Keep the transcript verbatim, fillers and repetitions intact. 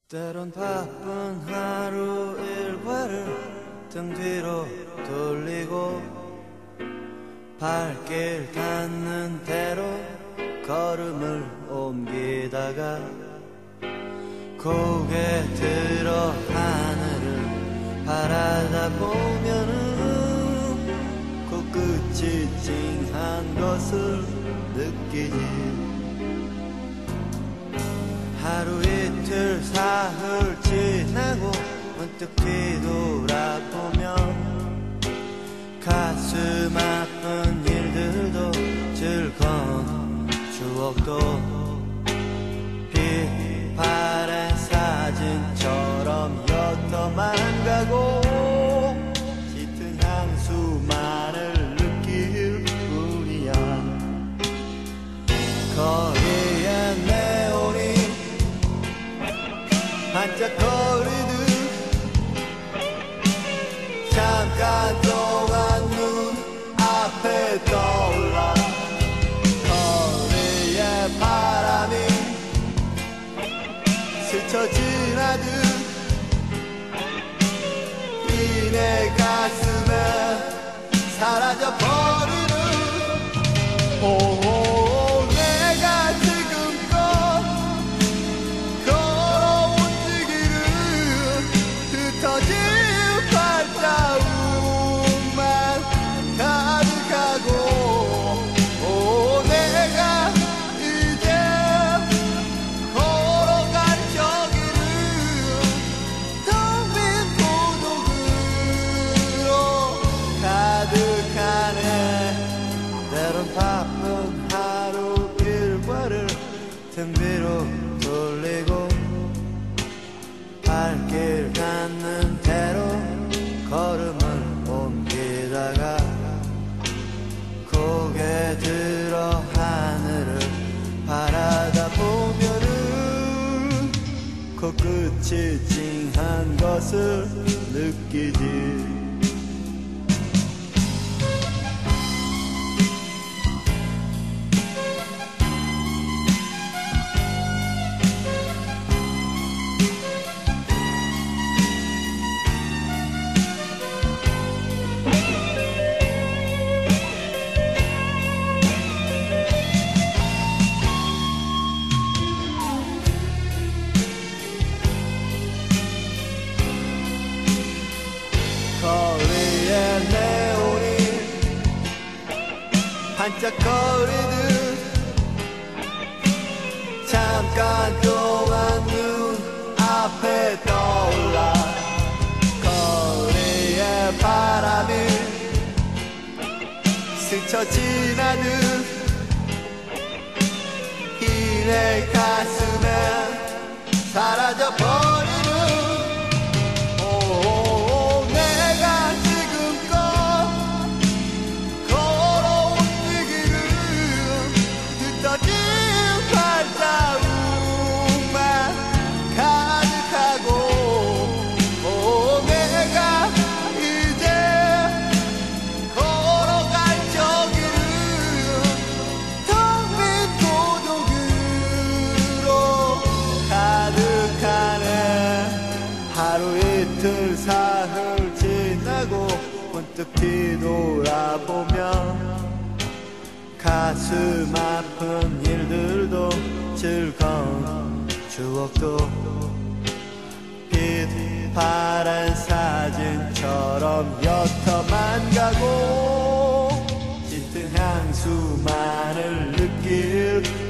때론 바쁜 하루 일과를 등 뒤로 돌리고 발길 닿는 대로 걸음을 옮기다가 고개 들어 하늘을 바라다 보면은 코끝이 찡한 것을 느끼지. 하루 이틀 사흘 지나고 문득 뒤돌아보면 가슴 아픈 일들도 즐거운 추억도 빛바랜 사진처럼 옅어만 가고 짙은 향수만을 느낄 뿐이야. 거리에 네온이 반짝거리듯 잠깐 동안 눈 앞에 떠올라. 거리에 바람이 스쳐 지나듯 이 내 가슴에 사라져버리는 오, 내가 지금껏 걸어온 길은 흩어진 발자국만 가득하고 오, 내가 이제 걸어갈 저길은 텅 빈 고독으로 가득하네. 때론 바쁜 하루 일과를 등 뒤로 돌리고 발길 닿는 대로 걸음을 옮기다가 고개 들어 하늘을 바라다 보면은 코끝이 찡한 것을 느끼지. 거리에 네온이 반짝거리듯 잠깐 동안 눈 앞에 떠올라. 거리에 바람이 스쳐 지나듯 이 내 가슴에 사라져버리는 오, 내가 지금껏 걸어온 이 길은 흩어진 발자국만 가득하고 오, 내가 이제 걸어갈 저 길은 텅 빈 고독으로 가득하네. 하루 이틀 사흘 지나고 문득 뒤돌아보면 가슴 아픈 일들도 즐거운 추억도 빛바랜 사진처럼 옅어만 가고 짙은 향수만을 느낄